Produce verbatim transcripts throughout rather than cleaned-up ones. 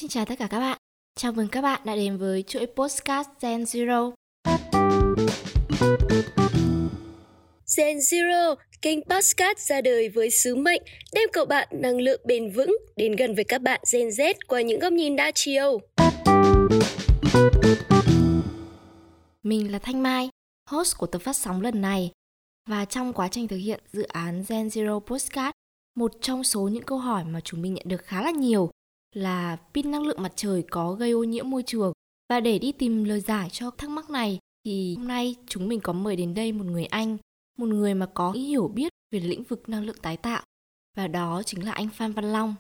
chào tất cả các bạn. Chào mừng các bạn đã đến với chuỗi podcast Gen Zero. Gen Zero, kênh podcast ra đời với sứ mệnh đem cậu bạn năng lượng bền vững đến gần với các bạn Gen Z qua những góc nhìn đa chiều. Mình là Thanh Mai, host của tập phát sóng lần này. Và trong quá trình thực hiện dự án Gen Zero Podcast, một trong số những câu hỏi mà chúng mình nhận được khá là nhiều là pin năng lượng mặt trời có gây ô nhiễm môi trường. Và để đi tìm lời giải cho thắc mắc này thì hôm nay chúng mình có mời đến đây một người anh, một người mà có hiểu biết về lĩnh vực năng lượng tái tạo. Và đó chính là anh Phan Văn Long.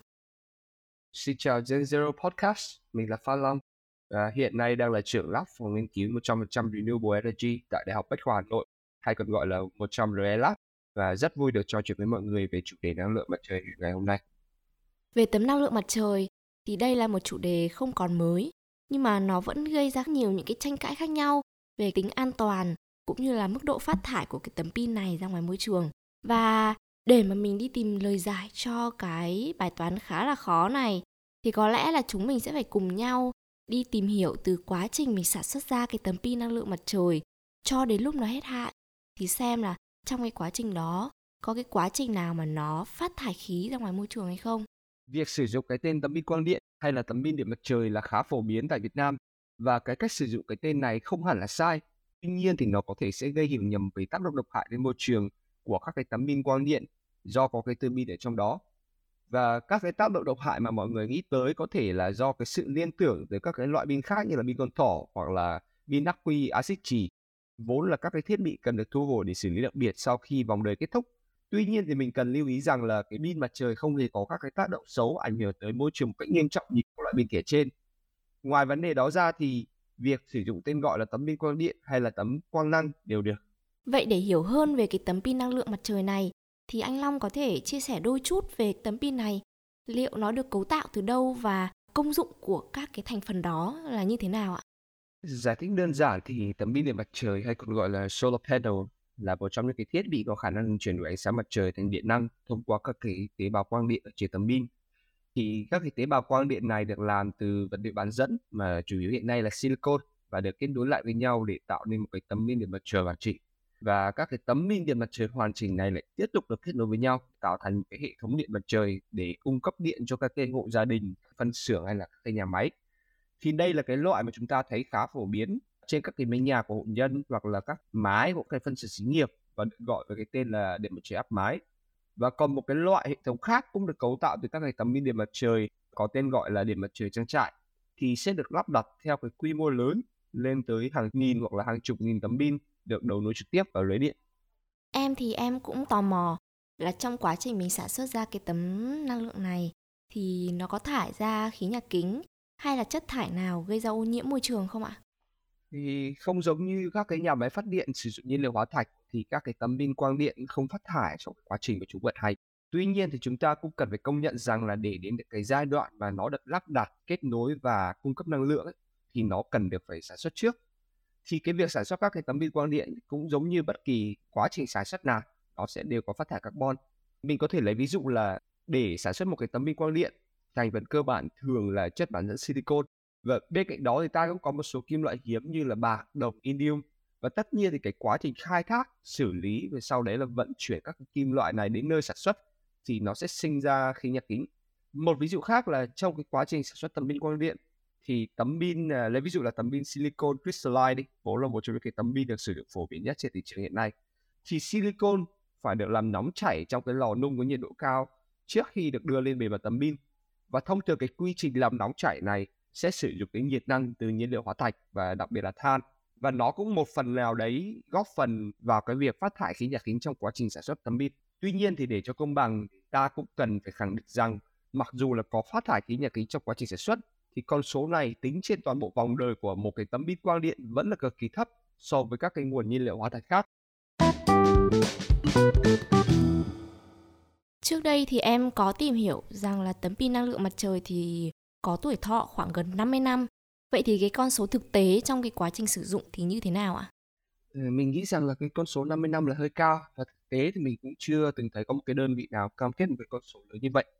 Xin chào Gen Zero Podcast, mình là Phan Long. À, hiện nay đang là trưởng lab phòng nghiên cứu một trăm phần trăm Renewable Energy tại Đại học Bách khoa Hà Nội, hay còn gọi là một trăm R E Lab, và rất vui được trò chuyện với mọi người về chủ đề năng lượng mặt trời ngày hôm nay. Về tấm năng lượng mặt trời thì đây là một chủ đề không còn mới, nhưng mà nó vẫn gây ra nhiều những cái tranh cãi khác nhau về tính an toàn cũng như là mức độ phát thải của cái tấm pin này ra ngoài môi trường. Và để mà mình đi tìm lời giải cho cái bài toán khá là khó này thì có lẽ là chúng mình sẽ phải cùng nhau đi tìm hiểu từ quá trình mình sản xuất ra cái tấm pin năng lượng mặt trời cho đến lúc nó hết hạn, thì xem là trong cái quá trình đó có cái quá trình nào mà nó phát thải khí ra ngoài môi trường hay không. Việc sử dụng cái tên tấm pin quang điện hay là tấm pin điện mặt trời là khá phổ biến tại Việt Nam, và cái cách sử dụng cái tên này không hẳn là sai. Tuy nhiên thì nó có thể sẽ gây hiểu nhầm về tác động độc hại đến môi trường của các cái tấm pin quang điện do có cái tua bin ở trong đó. Và các cái tác động độc hại mà mọi người nghĩ tới có thể là do cái sự liên tưởng tới các cái loại pin khác như là pin con thỏ hoặc là pin ắc quy axit chì, vốn là các cái thiết bị cần được thu hồi để xử lý đặc biệt sau khi vòng đời kết thúc. Tuy nhiên thì mình cần lưu ý rằng là cái pin mặt trời không hề có các cái tác động xấu ảnh hưởng tới môi trường một cách nghiêm trọng như các loại pin kể trên. Ngoài vấn đề đó ra thì việc sử dụng tên gọi là tấm pin quang điện hay là tấm quang năng đều được. Vậy để hiểu hơn về cái tấm pin năng lượng mặt trời này thì anh Long có thể chia sẻ đôi chút về tấm pin này, liệu nó được cấu tạo từ đâu và công dụng của các cái thành phần đó là như thế nào ạ? Giải thích đơn giản thì tấm pin điện mặt trời hay còn gọi là solar panel là một trong những cái thiết bị có khả năng chuyển đổi ánh sáng mặt trời thành điện năng thông qua các cái tế bào quang điện ở trên tấm pin. Thì các cái tế bào quang điện này được làm từ vật liệu bán dẫn mà chủ yếu hiện nay là silicon và được kết nối lại với nhau để tạo nên một cái tấm pin điện mặt trời hoàn chỉnh. Và các cái tấm pin điện mặt trời hoàn chỉnh này lại tiếp tục được kết nối với nhau tạo thành một cái hệ thống điện mặt trời để cung cấp điện cho các cái hộ gia đình, phân xưởng hay là các cái nhà máy. Thì đây là cái loại mà chúng ta thấy khá phổ biến trên các cái mái nhà của hộ nhân hoặc là các mái của các phân xưởng xí nghiệp và được gọi với cái tên là điện mặt trời áp mái. Và còn một cái loại hệ thống khác cũng được cấu tạo từ các cái tấm pin điện mặt trời có tên gọi là điện mặt trời trang trại, thì sẽ được lắp đặt theo cái quy mô lớn lên tới hàng nghìn hoặc là hàng chục nghìn tấm pin được đấu nối trực tiếp vào lưới điện. Em thì em cũng tò mò là trong quá trình mình sản xuất ra cái tấm năng lượng này thì nó có thải ra khí nhà kính hay là chất thải nào gây ra ô nhiễm môi trường không ạ? Thì không giống như các cái nhà máy phát điện sử dụng nhiên liệu hóa thạch thì các cái tấm pin quang điện không phát thải trong quá trình của chúng vận hành. Tuy nhiên thì chúng ta cũng cần phải công nhận rằng là để đến được cái giai đoạn mà nó được lắp đặt, kết nối và cung cấp năng lượng ấy, thì nó cần được phải sản xuất trước. Thì cái việc sản xuất các cái tấm pin quang điện cũng giống như bất kỳ quá trình sản xuất nào, nó sẽ đều có phát thải carbon. Mình có thể lấy ví dụ là để sản xuất một cái tấm pin quang điện, thành phần cơ bản thường là chất bán dẫn silicon. Và bên cạnh đó thì ta cũng có một số kim loại hiếm như là bạc, đồng, indium. Và tất nhiên thì cái quá trình khai thác, xử lý và sau đấy là vận chuyển các kim loại này đến nơi sản xuất thì nó sẽ sinh ra khí nhà kính. Một ví dụ khác là trong cái quá trình sản xuất tấm pin quang điện thì tấm pin, lấy ví dụ là tấm pin silicon crystalline đi, vốn là một trong những cái tấm pin được sử dụng phổ biến nhất trên thị trường hiện nay. Thì silicon phải được làm nóng chảy trong cái lò nung có nhiệt độ cao trước khi được đưa lên bề mặt tấm pin. Và thông thường cái quy trình làm nóng chảy này sẽ sử dụng cái nhiệt năng từ nhiên liệu hóa thạch và đặc biệt là than. Và nó cũng một phần nào đấy góp phần vào cái việc phát thải khí nhà kính trong quá trình sản xuất tấm pin. Tuy nhiên thì để cho công bằng, ta cũng cần phải khẳng định rằng mặc dù là có phát thải khí nhà kính trong quá trình sản xuất thì con số này tính trên toàn bộ vòng đời của một cái tấm pin quang điện vẫn là cực kỳ thấp so với các cái nguồn nhiên liệu hóa thạch khác. Trước đây thì em có tìm hiểu rằng là tấm pin năng lượng mặt trời thì có tuổi thọ khoảng gần năm mươi năm. Vậy thì cái con số thực tế trong cái quá trình sử dụng thì như thế nào ạ? Mình nghĩ rằng là cái con số năm mươi năm là hơi cao, và thực tế thì mình cũng chưa từng thấy có một cái đơn vị nào cam kết một cái con số lớn như vậy.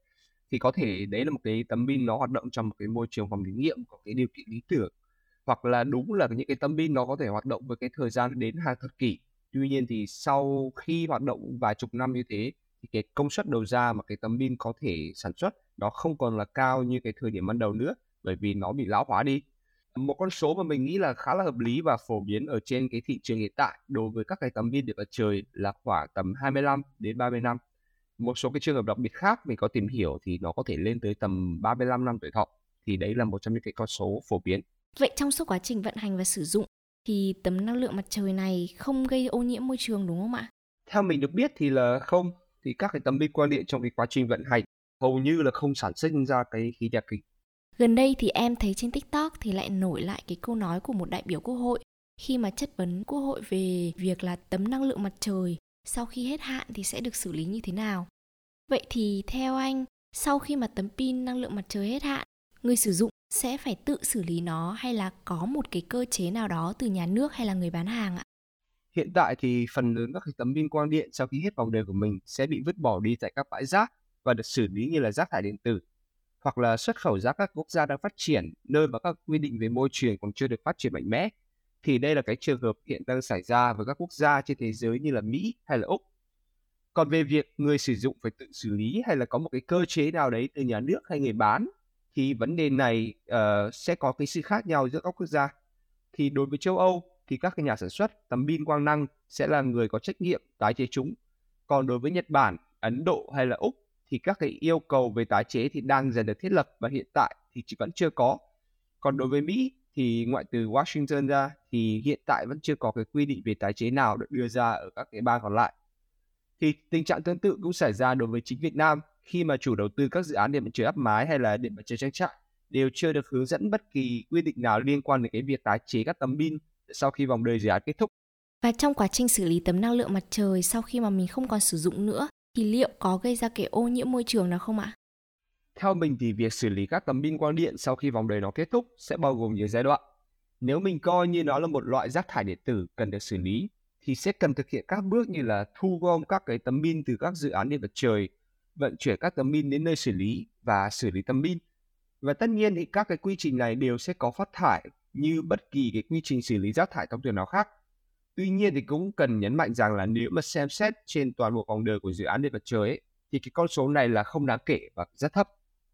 thì có thể đấy là một cái tấm pin nó hoạt động trong một cái môi trường phòng thí nghiệm có cái điều kiện lý tưởng. Hoặc là đúng là những cái tấm pin nó có thể hoạt động với cái thời gian đến hàng thập kỷ. Tuy nhiên thì sau khi hoạt động vài chục năm như thế thì cái công suất đầu ra mà cái tấm pin có thể sản xuất nó không còn là cao như cái thời điểm ban đầu nữa, bởi vì nó bị lão hóa đi. Một con số mà mình nghĩ là khá là hợp lý và phổ biến ở trên cái thị trường hiện tại đối với các cái tấm pin điện mặt trời là khoảng tầm hai mươi lăm đến ba mươi năm. Một số cái trường hợp đặc biệt khác mình có tìm hiểu thì nó có thể lên tới tầm ba mươi lăm năm tuổi thọ. Thì đấy là một trong những cái con số phổ biến. Vậy trong suốt quá trình vận hành và sử dụng thì tấm năng lượng mặt trời này không gây ô nhiễm môi trường đúng không ạ? Theo mình được biết thì là không. Thì các cái tấm pin quang điện trong cái quá trình vận hành hầu như là không sản sinh ra cái khí nhà kính. Gần đây thì em thấy trên TikTok thì lại nổi lại cái câu nói của một đại biểu Quốc hội khi mà chất vấn Quốc hội về việc là tấm năng lượng mặt trời sau khi hết hạn thì sẽ được xử lý như thế nào. Vậy thì theo anh, sau khi mà tấm pin năng lượng mặt trời hết hạn, người sử dụng sẽ phải tự xử lý nó hay là có một cái cơ chế nào đó từ nhà nước hay là người bán hàng ạ? Hiện tại thì phần lớn các cái tấm pin quang điện sau khi hết vòng đời của mình sẽ bị vứt bỏ đi tại các bãi rác và được xử lý như là rác thải điện tử, hoặc là xuất khẩu ra các quốc gia đang phát triển, nơi mà các quy định về môi trường còn chưa được phát triển mạnh mẽ. Thì đây là cái trường hợp hiện đang xảy ra với các quốc gia trên thế giới như là Mỹ hay là Úc. Còn về việc người sử dụng phải tự xử lý hay là có một cái cơ chế nào đấy từ nhà nước hay người bán, thì vấn đề này uh, sẽ có cái sự khác nhau giữa các quốc gia. Thì đối với châu Âu thì các cái nhà sản xuất tấm pin quang năng sẽ là người có trách nhiệm tái chế chúng. Còn đối với Nhật Bản, Ấn Độ hay là Úc thì các cái yêu cầu về tái chế thì đang dần được thiết lập và hiện tại thì chỉ vẫn chưa có. Còn đối với Mỹ thì ngoại trừ Washington ra thì hiện tại vẫn chưa có cái quy định về tái chế nào được đưa ra ở các cái bang còn lại. Thì tình trạng tương tự cũng xảy ra đối với chính Việt Nam khi mà chủ đầu tư các dự án điện mặt trời áp mái hay là điện mặt trời trang trại đều chưa được hướng dẫn bất kỳ quy định nào liên quan đến cái việc tái chế các tấm pin sau khi vòng đời dự án kết thúc. Và trong quá trình xử lý tấm năng lượng mặt trời sau khi mà mình không còn sử dụng nữa thì liệu có gây ra cái ô nhiễm môi trường nào không ạ? Theo mình thì việc xử lý các tấm pin quang điện sau khi vòng đời nó kết thúc sẽ bao gồm nhiều giai đoạn. Nếu mình coi như nó là một loại rác thải điện tử cần được xử lý thì sẽ cần thực hiện các bước như là thu gom các cái tấm pin từ các dự án điện mặt trời, vận chuyển các tấm pin đến nơi xử lý và xử lý tấm pin. Và tất nhiên thì các cái quy trình này đều sẽ có phát thải như bất kỳ cái quy trình xử lý rác thải thông thường nào khác. Tuy nhiên thì cũng cần nhấn mạnh rằng là nếu mà xem xét trên toàn bộ vòng đời của dự án điện mặt trời ấy, thì cái con số này là không đáng kể và rất thấp.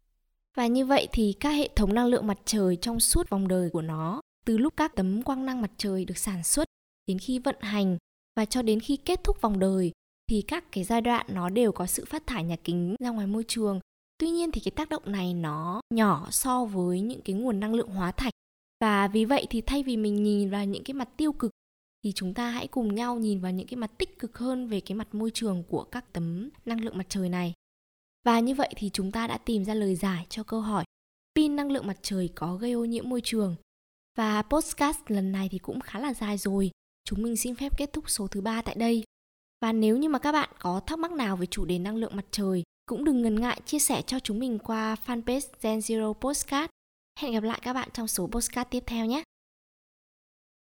Và như vậy thì các hệ thống năng lượng mặt trời trong suốt vòng đời của nó, từ lúc các tấm quang năng mặt trời được sản xuất đến khi vận hành và cho đến khi kết thúc vòng đời, thì các cái giai đoạn nó đều có sự phát thải nhà kính ra ngoài môi trường. Tuy nhiên thì cái tác động này nó nhỏ so với những cái nguồn năng lượng hóa thạch. Và vì vậy thì thay vì mình nhìn vào những cái mặt tiêu cực thì chúng ta hãy cùng nhau nhìn vào những cái mặt tích cực hơn về cái mặt môi trường của các tấm năng lượng mặt trời này. Và như vậy thì chúng ta đã tìm ra lời giải cho câu hỏi pin năng lượng mặt trời có gây ô nhiễm môi trường. Và podcast lần này thì cũng khá là dài rồi. Chúng mình xin phép kết thúc số thứ ba tại đây. Và nếu như mà các bạn có thắc mắc nào về chủ đề năng lượng mặt trời, cũng đừng ngần ngại chia sẻ cho chúng mình qua fanpage Gen Zero Podcast. Hẹn gặp lại các bạn trong số podcast tiếp theo nhé.